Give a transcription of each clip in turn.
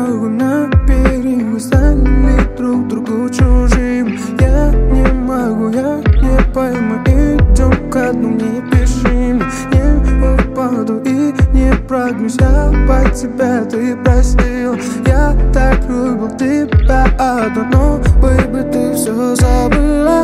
дорогу на берег. Мы стали друг другу чужим. Я не могу, я не пойму. Идем ко дну, не пиши мне. Не упаду и не прогнусь. Я по тебя ты просил. Я так любил тебя одну, но, бэйби, ты все забыла.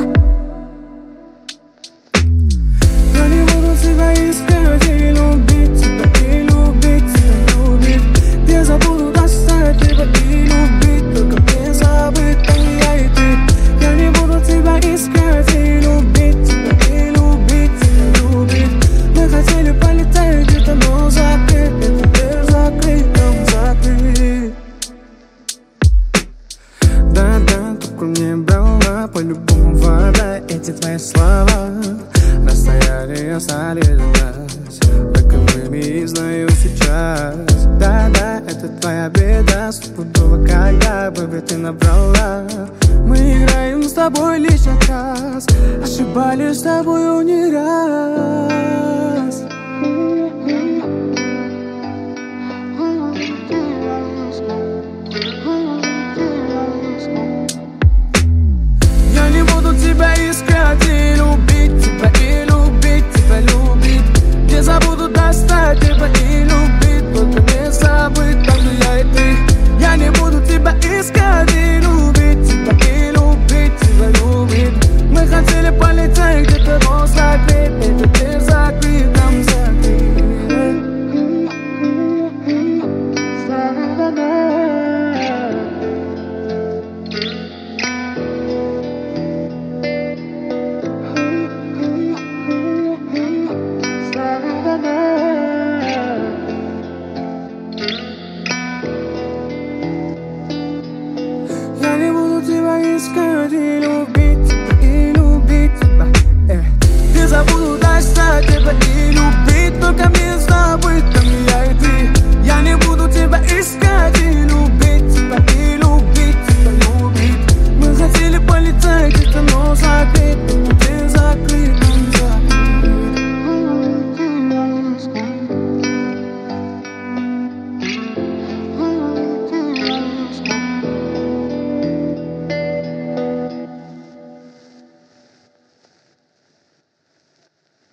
Я не буду тебя искать и любить тебя, и любить тебя, любить. Я забуду достать тебя и любить, только мне забыть, там я и ты. Я не буду тебя искать и любить тебя, и любить тебя, любить. Мы хотели полетать где-то, но закрыть, это дверь закрыть, нам закрыть. Да-да, только мне брала по-любому вода. Эти твои слова расстояние стали ждать, таковыми знаю сейчас. Да-да, это твоя беда, стопудово, когда бы ты набрала. Мы играем с тобой лишь час, ошибались с тобою не раз. Я не буду тебя искать и любить тебя, и любить тебя, любить. Я забуду достать тебя и любить, только не забыть, там где я и ты. Я не буду тебя искать и любить тебя, и любить тебя, любить. Мы хотели полететь где-то, но закрыть, это дверь закрыть, нам закрыть. Я не буду тебя искать и любить тебя, и любить тебя. Я забуду достать тебя и любить.